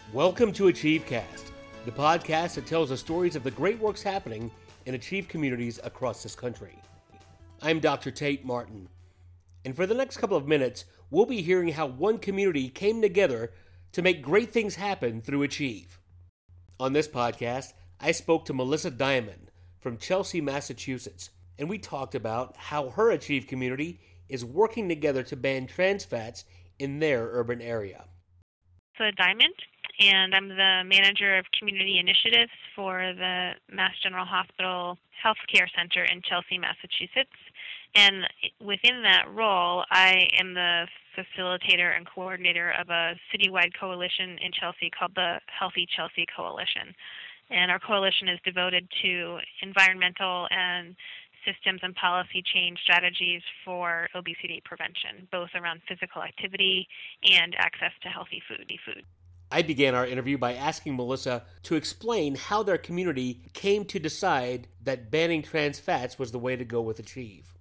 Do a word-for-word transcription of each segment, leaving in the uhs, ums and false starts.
Welcome to AchieveCast, the podcast that tells the stories of the great works happening in Achieve communities across this country. I'm Doctor Tate Martin, and for the next couple of minutes, we'll be hearing how one community came together to make great things happen through Achieve. On this podcast, I spoke to Melissa Diamond from Chelsea, Massachusetts, and we talked about how her Achieve community is working together to ban trans fats in their urban area. Melissa Diamond, and I'm the manager of community initiatives for the Mass General Hospital Healthcare Center in Chelsea, Massachusetts. And within that role, I am the facilitator and coordinator of a citywide coalition in Chelsea called the Healthy Chelsea Coalition. And our coalition is devoted to environmental and systems and policy change strategies for obesity prevention, both around physical activity and access to healthy food. food. I began our interview by asking Melissa to explain how their community came to decide that banning trans fats was the way to go with Achieve.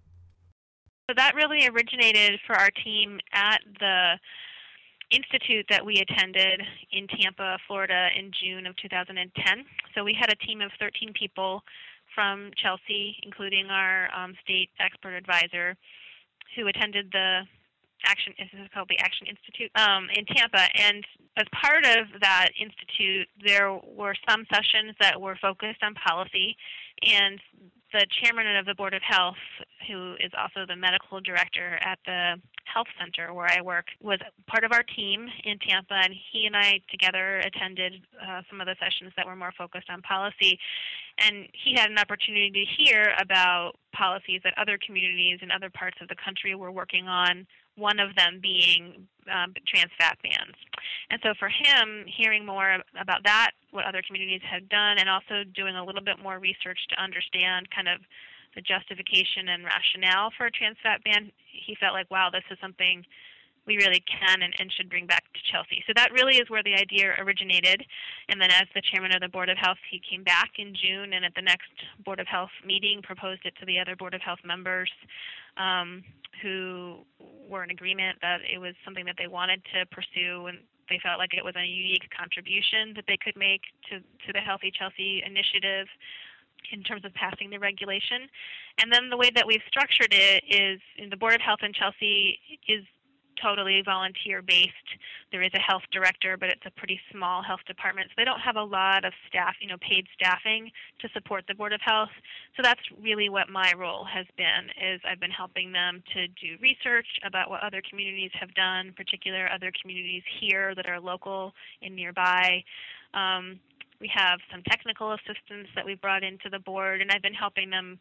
So that really originated for our team at the institute that we attended in Tampa, Florida in June of two thousand ten. So we had a team of thirteen people from Chelsea, including our um, state expert advisor, who attended the Action, this is called the Action Institute, um, in Tampa. And as part of that institute, there were some sessions that were focused on policy, and the chairman of the Board of Health, who is also the medical director at the health center where I work, was part of our team in Tampa, and he and I together attended uh, some of the sessions that were more focused on policy. And he had an opportunity to hear about policies that other communities in other parts of the country were working on, one of them being um, trans fat bans. And so for him, hearing more about that, what other communities had done, and also doing a little bit more research to understand kind of the justification and rationale for a trans fat ban, he felt like, wow, this is something we really can and, and should bring back to Chelsea. So that really is where the idea originated. And then as the chairman of the Board of Health, he came back in June, and at the next Board of Health meeting proposed it to the other Board of Health members um, who were in agreement that it was something that they wanted to pursue, and they felt like it was a unique contribution that they could make to, to the Healthy Chelsea initiative in terms of passing the regulation. And then the way that we've structured it is in the Board of Health in Chelsea is totally volunteer-based. There is a health director, but it's a pretty small health department, so they don't have a lot of staff, you know, paid staffing to support the Board of Health. So that's really what my role has been, is I've been helping them to do research about what other communities have done, in particular other communities here that are local and nearby. Um, we have some technical assistance that we brought into the board, and I've been helping them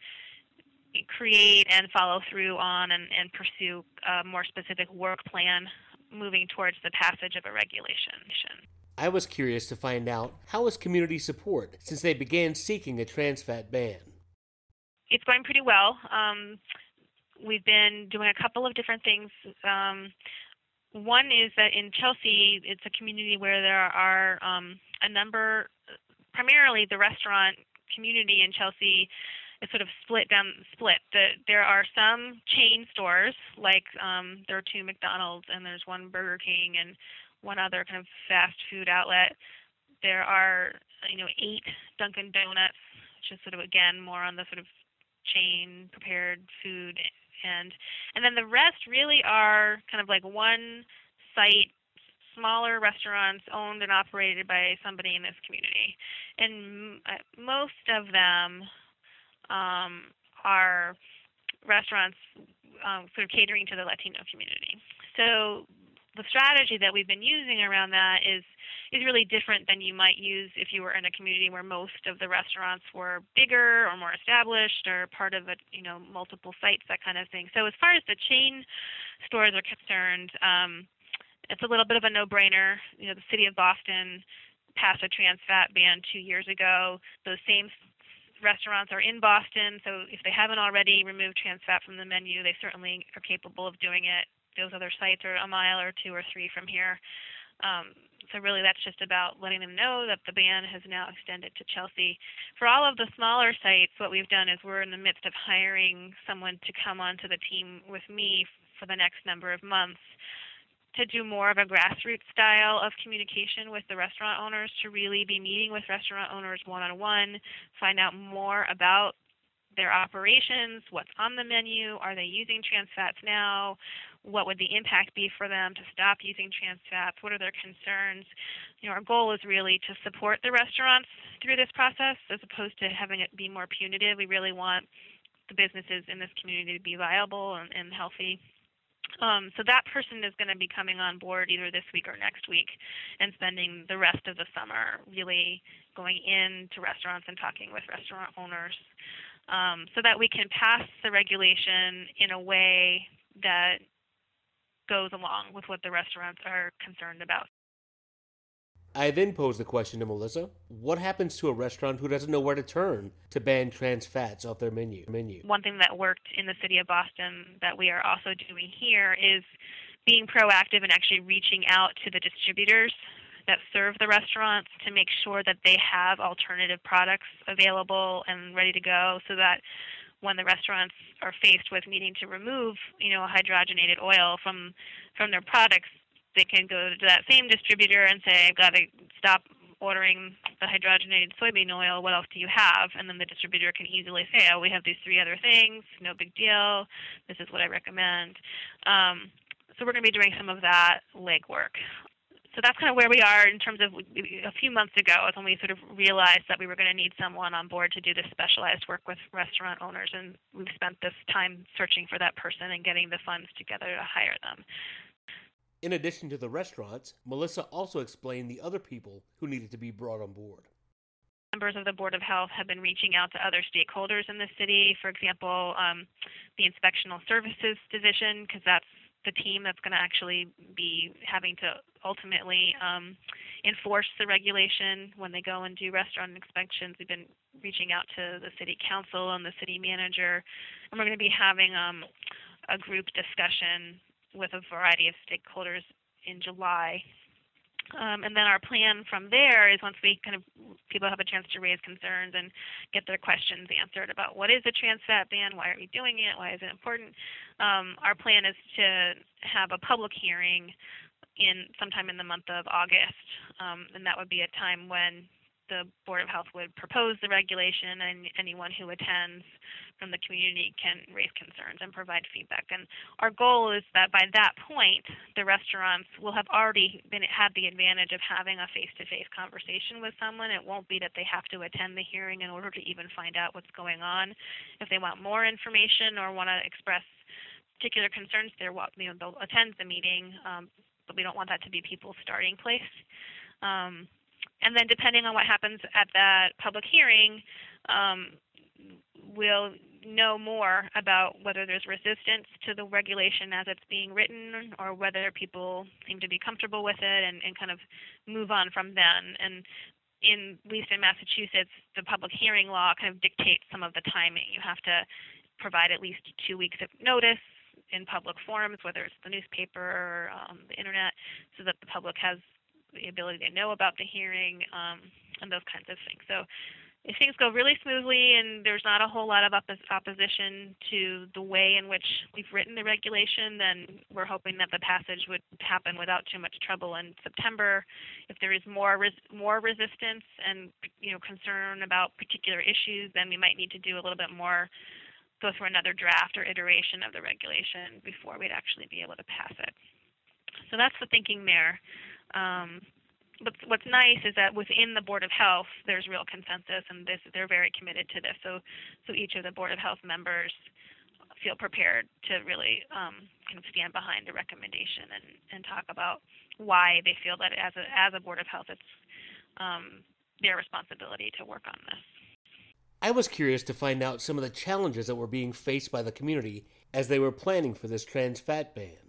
create and follow through on and, and pursue a more specific work plan moving towards the passage of a regulation. I was curious to find out, how is community support since they began seeking a trans fat ban? It's going pretty well. Um, we've been doing a couple of different things. Um, one is that in Chelsea, it's a community where there are um, a number, primarily the restaurant community in Chelsea is sort of split down, split. The, there are some chain stores, like um, there are two McDonald's and there's one Burger King and one other kind of fast food outlet. There are, you know, eight Dunkin' Donuts, which is sort of, again, more on the sort of chain prepared food. And, and then the rest really are kind of like one site, smaller restaurants owned and operated by somebody in this community. And most of them Um, are restaurants um, sort of catering to the Latino community. So the strategy that we've been using around that is is really different than you might use if you were in a community where most of the restaurants were bigger or more established or part of a, you know, multiple sites, that kind of thing. So as far as the chain stores are concerned, um, it's a little bit of a no-brainer. You know, the city of Boston passed a trans fat ban two years ago. Those same restaurants are in Boston, so if they haven't already removed trans fat from the menu, they certainly are capable of doing it. Those other sites are a mile or two or three from here. Um, so really that's just about letting them know that the ban has now extended to Chelsea. For all of the smaller sites, what we've done is we're in the midst of hiring someone to come onto the team with me for the next number of months to do more of a grassroots style of communication with the restaurant owners, to really be meeting with restaurant owners one-on-one, find out more about their operations, what's on the menu, are they using trans fats now, what would the impact be for them to stop using trans fats, what are their concerns. You know, our goal is really to support the restaurants through this process as opposed to having it be more punitive. We really want the businesses in this community to be viable and, and healthy. Um, so that person is going to be coming on board either this week or next week and spending the rest of the summer really going into restaurants and talking with restaurant owners um, so that we can pass the regulation in a way that goes along with what the restaurants are concerned about. I then posed the question to Melissa, what happens to a restaurant who doesn't know where to turn to ban trans fats off their menu? menu? One thing that worked in the city of Boston that we are also doing here is being proactive and actually reaching out to the distributors that serve the restaurants to make sure that they have alternative products available and ready to go so that when the restaurants are faced with needing to remove, you know, a hydrogenated oil from from their products, they can go to that same distributor and say, I've got to stop ordering the hydrogenated soybean oil. What else do you have? And then the distributor can easily say, oh, we have these three other things. No big deal. This is what I recommend. Um, so we're going to be doing some of that legwork. So that's kind of where we are in terms of a few months ago is when we sort of realized that we were going to need someone on board to do this specialized work with restaurant owners, and we've spent this time searching for that person and getting the funds together to hire them. In addition to the restaurants, Melissa also explained the other people who needed to be brought on board. Members of the Board of Health have been reaching out to other stakeholders in the city, for example, um, the Inspectional Services Division, because that's the team that's going to actually be having to ultimately um, enforce the regulation when they go and do restaurant inspections. We've been reaching out to the city council and the city manager, and we're going to be having um, a group discussion with a variety of stakeholders in July. Um, and then our plan from there is once we kind of, people have a chance to raise concerns and get their questions answered about what is a trans fat ban, why are we doing it, why is it important, um, our plan is to have a public hearing in sometime in the month of August, um, and that would be a time when the Board of Health would propose the regulation, and anyone who attends from the community can raise concerns and provide feedback. And our goal is that by that point, the restaurants will have already been had the advantage of having a face-to-face conversation with someone. It won't be that they have to attend the hearing in order to even find out what's going on. If they want more information or want to express particular concerns, they're, you know, they'll attend the meeting, um, but we don't want that to be people's starting place. Um, And then depending on what happens at that public hearing, um, we'll know more about whether there's resistance to the regulation as it's being written or whether people seem to be comfortable with it and, and kind of move on from then. And in, at least in Massachusetts, the public hearing law kind of dictates some of the timing. You have to provide at least two weeks of notice in public forums, whether it's the newspaper or um, the internet, so that the public has the ability to know about the hearing um, and those kinds of things. So if things go really smoothly and there's not a whole lot of oppos- opposition to the way in which we've written the regulation, then we're hoping that the passage would happen without too much trouble in September. If there is more res- more resistance and, you know, concern about particular issues, then we might need to do a little bit more, go through another draft or iteration of the regulation before we'd actually be able to pass it. So that's the thinking there. Um, what's, what's nice is that within the Board of Health, there's real consensus, and this, they're very committed to this. So, so each of the Board of Health members feel prepared to really um, kind of stand behind the recommendation and, and talk about why they feel that as a, as a Board of Health, it's um, their responsibility to work on this. I was curious to find out some of the challenges that were being faced by the community as they were planning for this trans fat ban.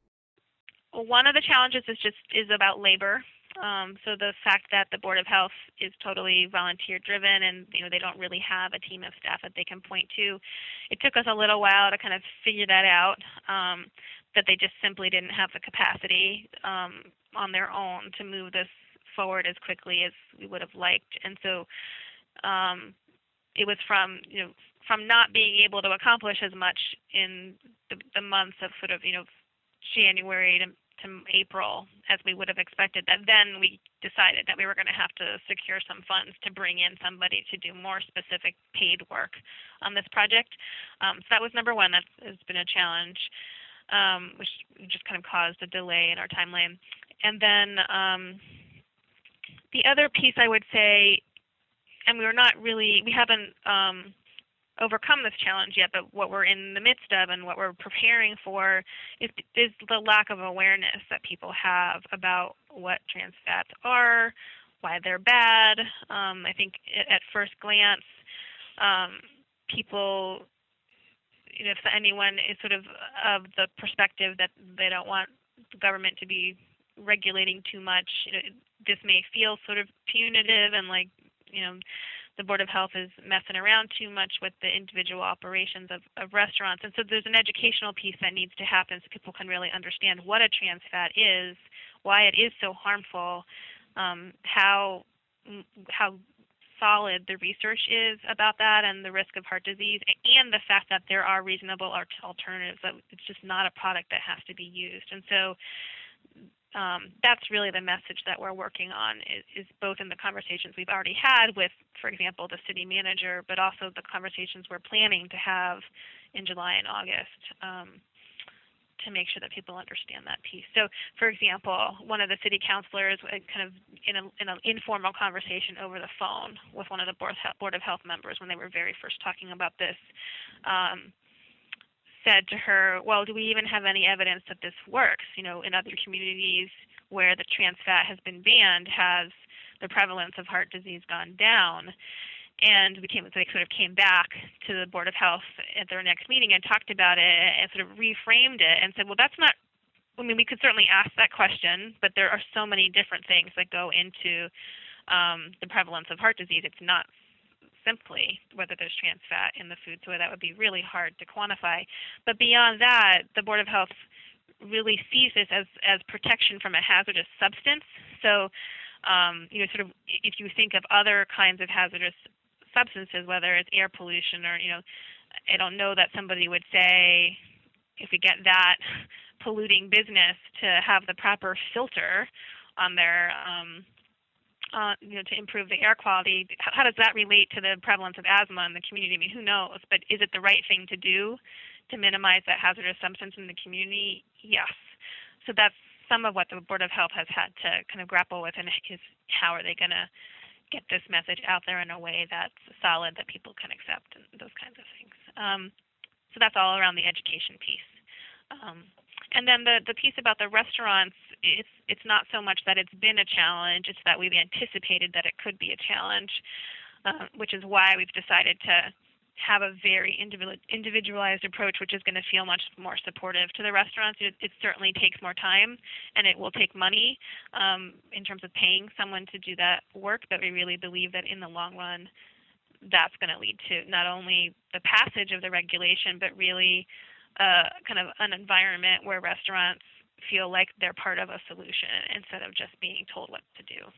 One of the challenges is just is about labor. Um, so the fact that the Board of Health is totally volunteer driven, and you know they don't really have a team of staff that they can point to. It took us a little while to kind of figure that out. Um, that they just simply didn't have the capacity um, on their own to move this forward as quickly as we would have liked, and so um, it was from you know from not being able to accomplish as much in the, the months of sort of you know January to to April as we would have expected, that then we decided that we were going to have to secure some funds to bring in somebody to do more specific paid work on this project. Um, so that was number one. That has been a challenge, um, which just kind of caused a delay in our timeline. And then um, the other piece I would say, and we were not really, we haven't um, overcome this challenge yet, but what we're in the midst of and what we're preparing for is, is the lack of awareness that people have about what trans fats are, why they're bad. Um, I think at first glance, um, people, you know, if anyone is sort of of the perspective that they don't want the government to be regulating too much, you know, this may feel sort of punitive and like, you know, the Board of Health is messing around too much with the individual operations of, of restaurants. And so there's an educational piece that needs to happen so people can really understand what a trans fat is, why it is so harmful, um, how how solid the research is about that and the risk of heart disease, and the fact that there are reasonable alternatives, that it's just not a product that has to be used. And so Um, that's really the message that we're working on, is, is both in the conversations we've already had with, for example, the city manager, but also the conversations we're planning to have in July and August um, to make sure that people understand that piece. So, for example, one of the city councilors, uh, kind of in, a, in an informal conversation over the phone with one of the Board of Health members when they were very first talking about this, um, said to her, well, do we even have any evidence that this works? You know, in other communities where the trans fat has been banned, has the prevalence of heart disease gone down? And we came, they sort of came back to the Board of Health at their next meeting and talked about it and sort of reframed it and said, well, that's not, I mean, we could certainly ask that question, but there are so many different things that go into um, the prevalence of heart disease. It's not simply whether there's trans fat in the food, so that would be really hard to quantify. But beyond that, the Board of Health really sees this as, as protection from a hazardous substance. So, um, you know, sort of if you think of other kinds of hazardous substances, whether it's air pollution or, you know, I don't know that somebody would say, if we get that polluting business to have the proper filter on their um, Uh, you know, to improve the air quality. How does that relate to the prevalence of asthma in the community? I mean, who knows? But is it the right thing to do to minimize that hazardous substance in the community? Yes. So that's some of what the Board of Health has had to kind of grapple with, and is how are they going to get this message out there in a way that's solid that people can accept, and those kinds of things. Um, so that's all around the education piece. Um, And then the, the piece about the restaurants, it's it's not so much that it's been a challenge, it's that we've anticipated that it could be a challenge, uh, which is why we've decided to have a very individualized approach, which is going to feel much more supportive to the restaurants. It, it certainly takes more time, and it will take money um, in terms of paying someone to do that work, but we really believe that in the long run, that's going to lead to not only the passage of the regulation, but really Uh, kind of an environment where restaurants feel like they're part of a solution instead of just being told what to do.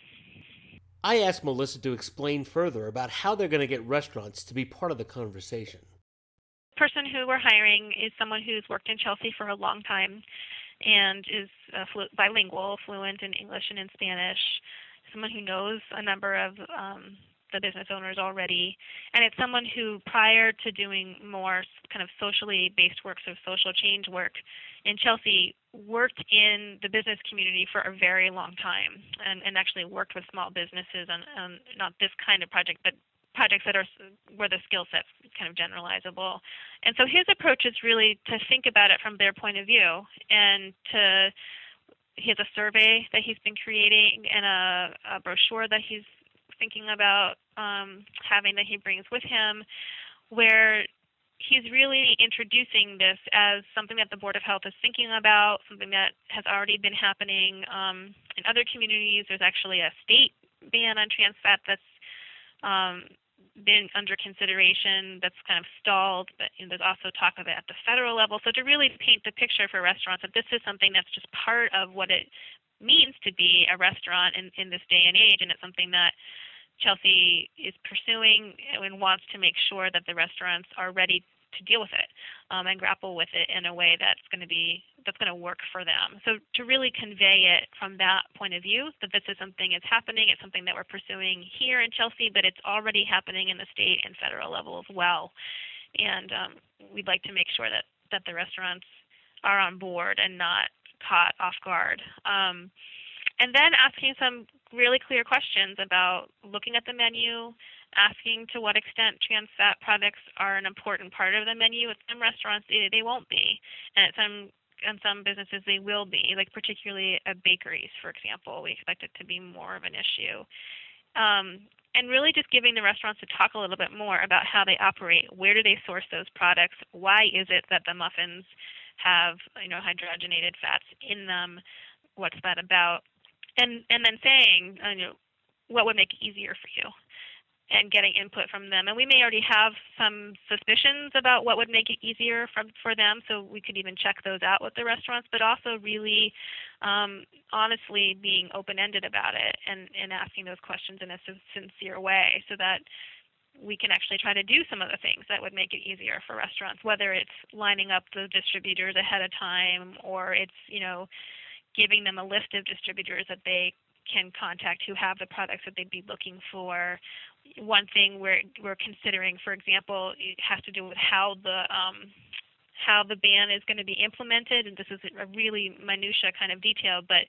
I asked Melissa to explain further about how they're going to get restaurants to be part of the conversation. The person who we're hiring is someone who's worked in Chelsea for a long time and is uh, flu- bilingual, fluent in English and in Spanish, someone who knows a number of um, the business owners already, and it's someone who, prior to doing more kind of socially based work, so social change work in Chelsea, worked in the business community for a very long time, and, and actually worked with small businesses on, on not this kind of project, but projects that are where the skill set's kind of generalizable. And so his approach is really to think about it from their point of view, and to he has a survey that he's been creating and a, a brochure that he's thinking about um, having that he brings with him, where he's really introducing this as something that the Board of Health is thinking about, something that has already been happening um, in other communities. There's actually a state ban on trans fat that's um, been under consideration, that's kind of stalled, but you know, there's also talk of it at the federal level. So to really paint the picture for restaurants that this is something that's just part of what it means to be a restaurant in, in this day and age, and it's something that Chelsea is pursuing and wants to make sure that the restaurants are ready to deal with it um, and grapple with it in a way that's going to be that's going to work for them. So to really convey it from that point of view, that this is something that's happening, it's something that we're pursuing here in Chelsea, but it's already happening in the state and federal level as well. And um, we'd like to make sure that, that the restaurants are on board and not caught off guard. Um, and then asking some really clear questions about looking at the menu, asking to what extent trans fat products are an important part of the menu. At some restaurants, they, they won't be, and at some in some businesses, they will be, like particularly at bakeries, for example. We expect it to be more of an issue. Um, and really just giving the restaurants to talk a little bit more about how they operate. Where do they source those products? Why is it that the muffins have, you know, hydrogenated fats in them? What's that about? And and then saying, you know, what would make it easier for you, and getting input from them. And we may already have some suspicions about what would make it easier for, for them, so we could even check those out with the restaurants, but also really um, honestly being open-ended about it and, and asking those questions in a sincere way so that we can actually try to do some of the things that would make it easier for restaurants, whether it's lining up the distributors ahead of time or it's, you know, giving them a list of distributors that they can contact who have the products that they'd be looking for. One thing we're we're considering, for example, it has to do with how the um, how the ban is going to be implemented, and this is a really minutia kind of detail, but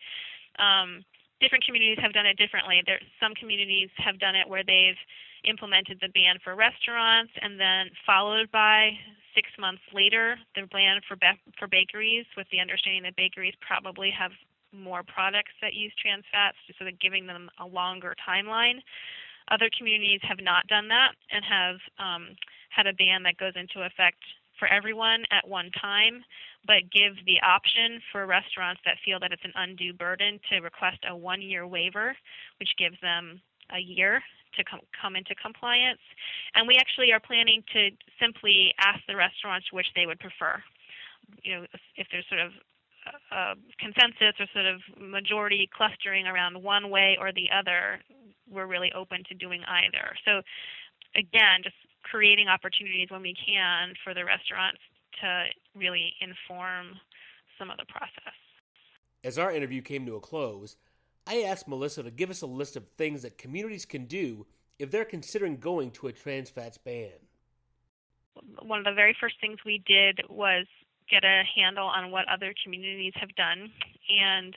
um, different communities have done it differently. There, some communities have done it where they've implemented the ban for restaurants, and then followed by six months later the ban for ba- for bakeries, with the understanding that bakeries probably have more products that use trans fats, just so that giving them a longer timeline. Other communities have not done that and have um, had a ban that goes into effect for everyone at one time, but give the option for restaurants that feel that it's an undue burden to request a one-year waiver, which gives them a year to com- come into compliance. And we actually are planning to simply ask the restaurants which they would prefer. You know, if, if there's sort of a consensus or sort of majority clustering around one way or the other, we're really open to doing either. So again, just creating opportunities when we can for the restaurants to really inform some of the process. As our interview came to a close, I asked Melissa to give us a list of things that communities can do if they're considering going to a trans fats ban. One of the very first things we did was get a handle on what other communities have done and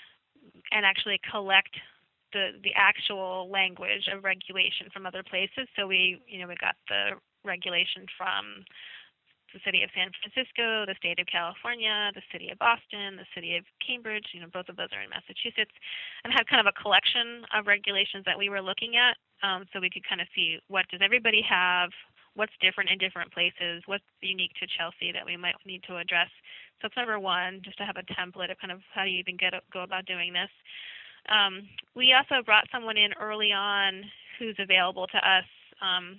and actually collect the the actual language of regulation from other places. So we, you know, we got the regulation from the city of San Francisco, the state of California, the city of Boston, the city of Cambridge, you know, both of those are in Massachusetts, and had kind of a collection of regulations that we were looking at, um, so we could kind of see what does everybody have, what's different in different places, what's unique to Chelsea that we might need to address. So that's number one, just to have a template of kind of how you even get go about doing this. Um, we also brought someone in early on who's available to us. Um,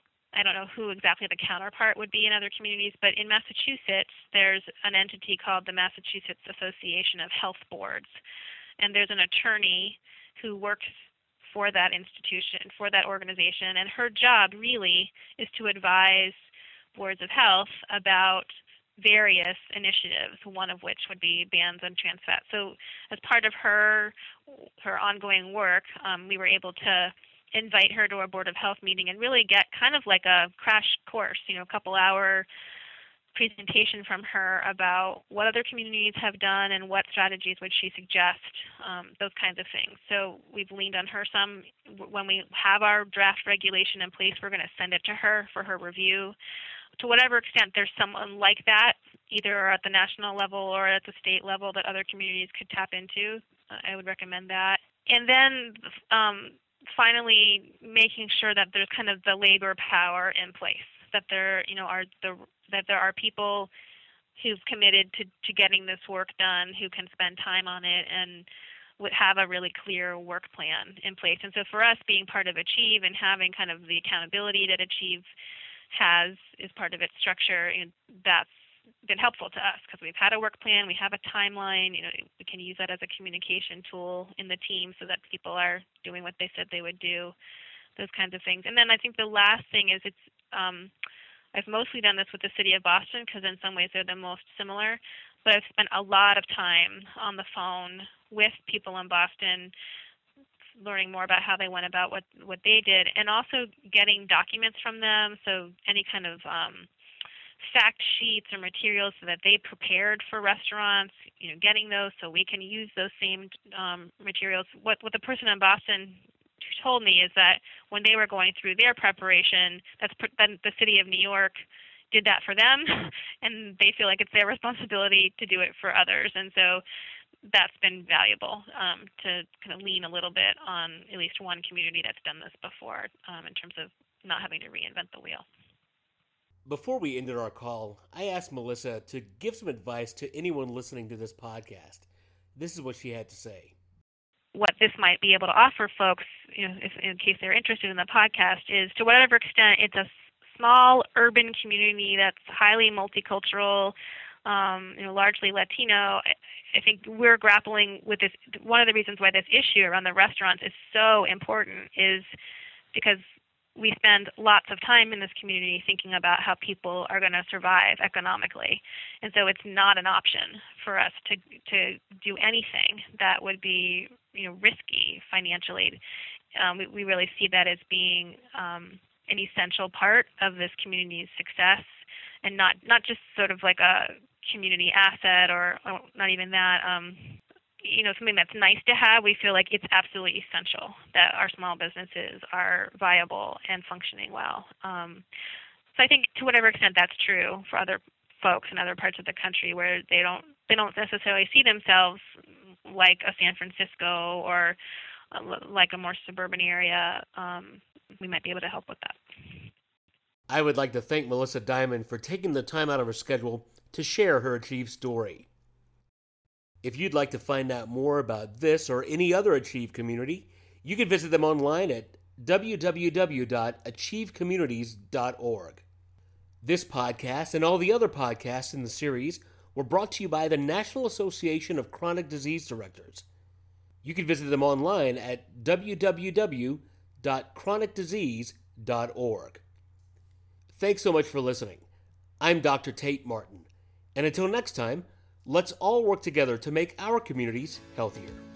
I don't know who exactly the counterpart would be in other communities, but in Massachusetts, there's an entity called the Massachusetts Association of Health Boards, and there's an attorney who works for that institution, for that organization, and her job really is to advise boards of health about various initiatives, one of which would be bans on trans fat. So as part of her her ongoing work, um, we were able to invite her to our Board of Health meeting and really get kind of like a crash course, you know, a couple hour presentation from her about what other communities have done and what strategies would she suggest, um, those kinds of things. So we've leaned on her some. When we have our draft regulation in place, we're going to send it to her for her review. To whatever extent there's someone like that, either at the national level or at the state level that other communities could tap into, uh, I would recommend that. And then um, finally, making sure that there's kind of the labor power in place, that there, you know, are the that there are people who've committed to, to getting this work done, who can spend time on it and would have a really clear work plan in place. And so for us, being part of Achieve and having kind of the accountability that Achieve has is part of its structure, and that's been helpful to us because we've had a work plan, we have a timeline, you know, we can use that as a communication tool in the team so that people are doing what they said they would do, those kinds of things. And then I think the last thing is it's, um, I've mostly done this with the city of Boston because in some ways they're the most similar, but I've spent a lot of time on the phone with people in Boston, learning more about how they went about what, what they did, and also getting documents from them, so any kind of um, fact sheets or materials so that they prepared for restaurants, you know, getting those so we can use those same um, materials. What, what the person in Boston told me is that when they were going through their preparation, that's then the city of New York did that for them, and they feel like it's their responsibility to do it for others. And so that's been valuable um, to kind of lean a little bit on at least one community that's done this before um, in terms of not having to reinvent the wheel. Before we ended our call, I asked Melissa to give some advice to anyone listening to this podcast. This is what she had to say. What this might be able to offer folks, you know, if, in case they're interested in the podcast, is to whatever extent it's a small urban community that's highly multicultural, um, you know, largely Latino. I think we're grappling with this. One of the reasons why this issue around the restaurants is so important is because we spend lots of time in this community thinking about how people are going to survive economically. And so it's not an option for us to to do anything that would be, you know, risky financially. Um, we, we really see that as being um, an essential part of this community's success, and not, not just sort of like a community asset or, or not even that, um, you know, something that's nice to have. We feel like it's absolutely essential that our small businesses are viable and functioning well. Um, so I think to whatever extent that's true for other folks in other parts of the country where they don't they don't necessarily see themselves like a San Francisco or like a more suburban area, um, we might be able to help with that. I would like to thank Melissa Diamond for taking the time out of her schedule to share her Achieve story. If you'd like to find out more about this or any other Achieve community, you can visit them online at w w w dot achieve communities dot org. This podcast and all the other podcasts in the series were brought to you by the National Association of Chronic Disease Directors. You can visit them online at w w w dot chronic disease dot org. Thanks so much for listening. I'm Doctor Tate Martin, and until next time, let's all work together to make our communities healthier.